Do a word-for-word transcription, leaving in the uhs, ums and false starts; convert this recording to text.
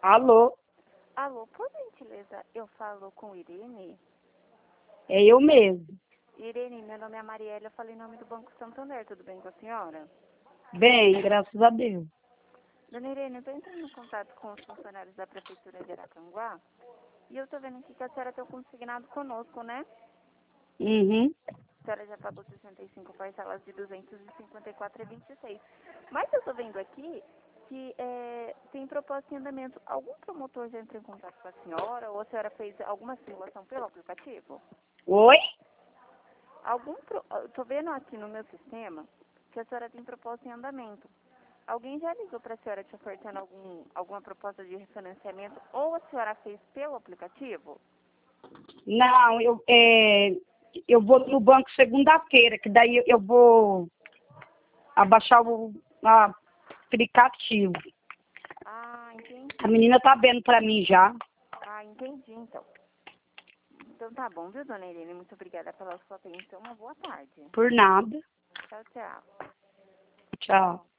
Alô? Alô, por gentileza, eu falo com Irene? É eu mesmo. Irene, meu nome é Mariela, eu falo em nome do Banco Santander, tudo bem com a senhora? Bem, graças a Deus. Dona Irene, eu estou entrando em contato com os funcionários da Prefeitura de Aracanguá e eu estou vendo aqui que a senhora tem um consignado conosco, né? Uhum. A senhora já pagou sessenta e cinco parcelas de duzentos e cinquenta e quatro reais e vinte e seis. Mas eu estou vendo aqui que é, tem proposta em andamento. Algum promotor já entrou em contato com a senhora ou a senhora fez alguma simulação pelo aplicativo? Oi? Algum pro... Estou vendo aqui no meu sistema que a senhora tem proposta em andamento. Alguém já ligou para a senhora te ofertando algum, alguma proposta de refinanciamento ou a senhora fez pelo aplicativo? Não, eu, é, eu vou no banco segunda-feira, que daí eu vou abaixar o a- aplicativo. Ah, entendi. A menina tá vendo pra mim já. Ah, entendi, então. Então tá bom, viu, dona Irene? Muito obrigada pela sua atenção. Uma boa tarde. Por nada. Tchau, tchau. Tchau.